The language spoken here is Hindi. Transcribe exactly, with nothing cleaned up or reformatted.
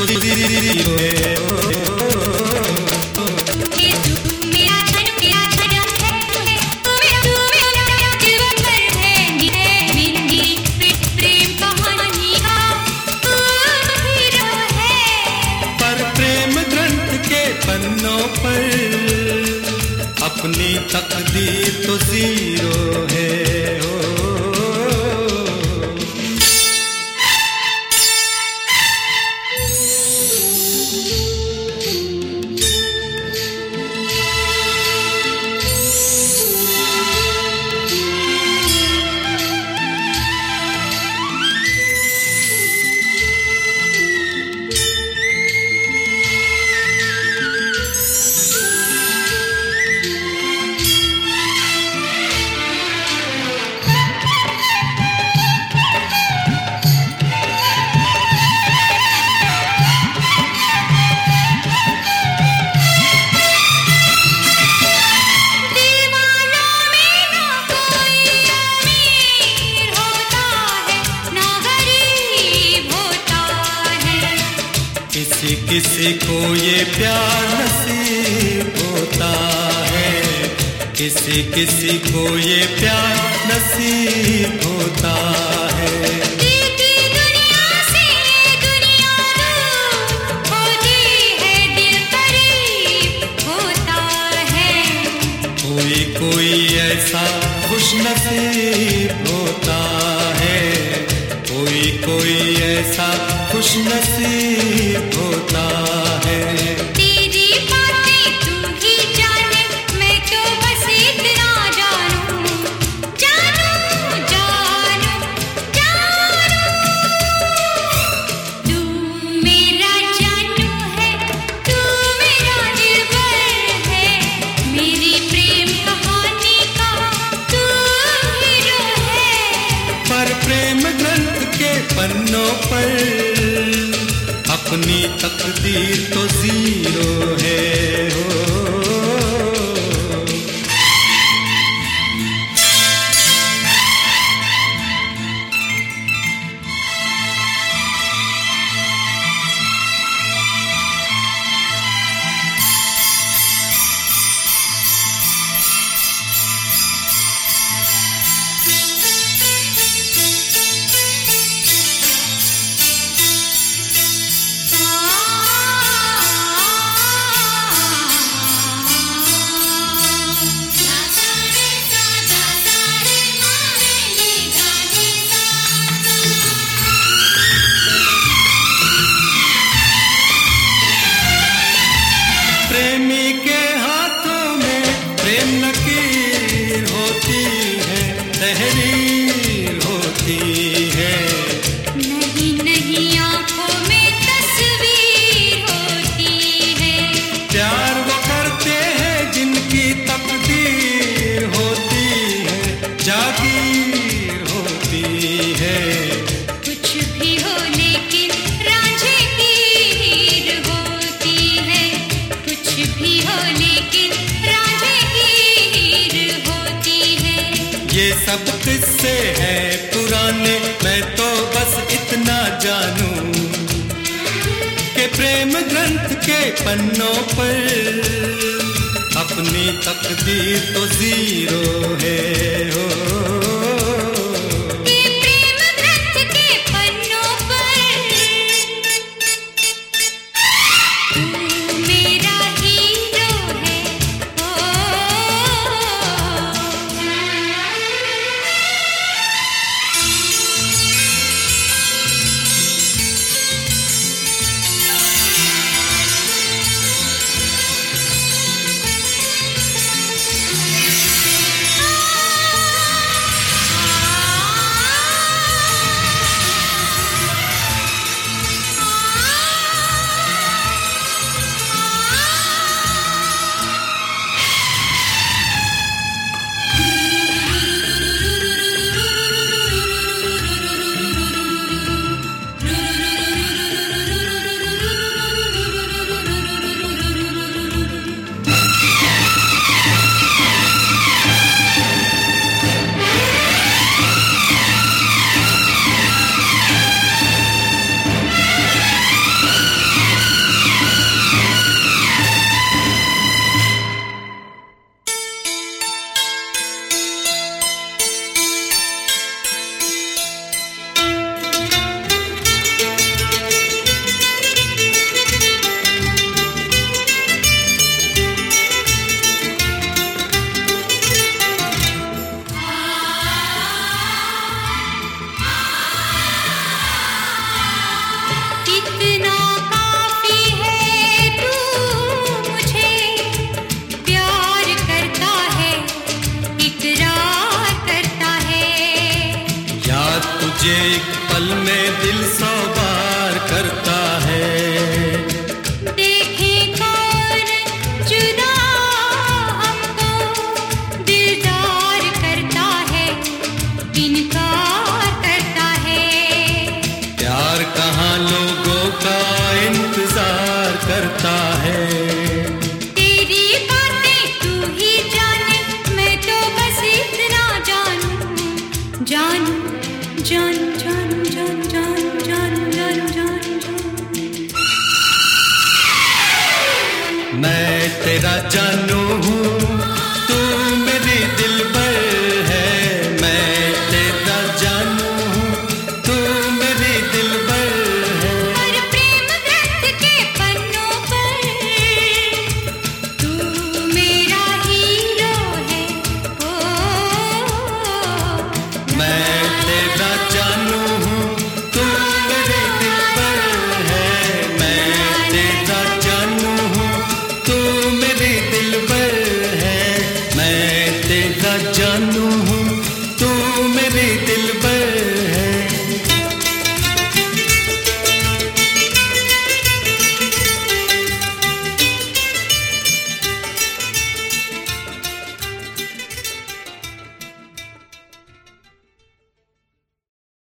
जीरो है। अपनी तकदीर तो जीरो है हो। किसी किसी को ये प्यार नसीब होता है, किसी किसी को ये प्यार नसीब होता है। दुनिया से दुनिया दूर होती है, दिल करीब होता है। कोई कोई ऐसा खुश नसीब होता है, कोई कोई ऐसा खुश नसीब होता है। तेरी बातें तू ही जाने, मैं तो बस इतना जानूं, जानूं जानूं जानूं। तू मेरा जानू है, तू मेरा दिलबर है, मेरी प्रेम कहानी का तू हीरो है। पर प्रेम ग्रंथ के पन्नों पर अपनी तकदीर तो जीरो है हो। प्रेमी के हाथों में प्रेम लकीर होती है, तहरीर होती है। नहीं नहीं आंखों में तस्वीर होती है। प्यार वो करते हैं जिनकी तकदीर होती है, जागीर होती है। कुछ भी हो लेकिन रांझे की हीर होती है, कुछ भी हो लेकिन रांझे की हीर होती है। ये सब किस्से हैं पुराने, मैं तो बस इतना जानूं कि प्रेम ग्रंथ के पन्नों पर अपनी तकदीर तो जीरो है हो। तुझे एक पल में दिल सौ बार करता है। देखे कौन जुदा हमको दिलदार करता है, इनकार करता है। प्यार कहाँ लोगों का इंतजार करता है। तेरी बातें तू ही जाने, मैं तो बस इतना जानूं, जानूं, जान जान जान जान जान जान जान जान। मैं तेरा जानू